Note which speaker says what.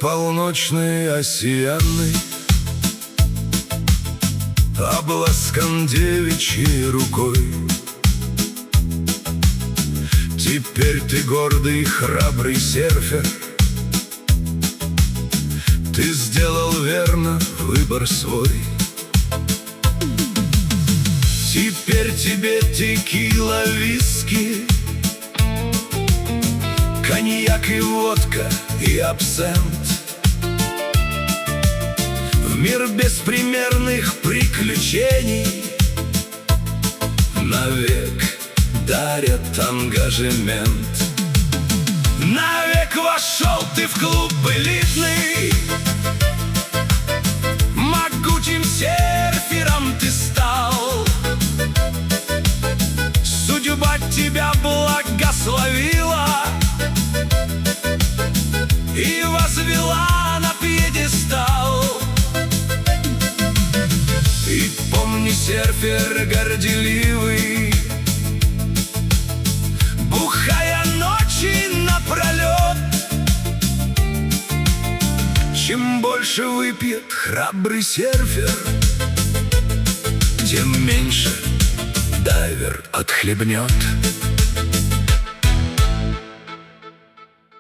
Speaker 1: полночный осиянный, обласкан девичьей рукой. Теперь ты гордый, храбрый серфер, ты сделал верно выбор свой. Теперь тебе текила, виски, коньяк и водка и абсент. В мир беспримерных приключений навек дарят ангажемент. Навек вошел ты в клуб элитный, могучим серфером ты стал. Судьба тебя благословила и возвела на пьедестал. И помни, серфер горделивый, бухая ночи напролет, чем больше выпьет храбрый серфер, тем меньше дайвер отхлебнет.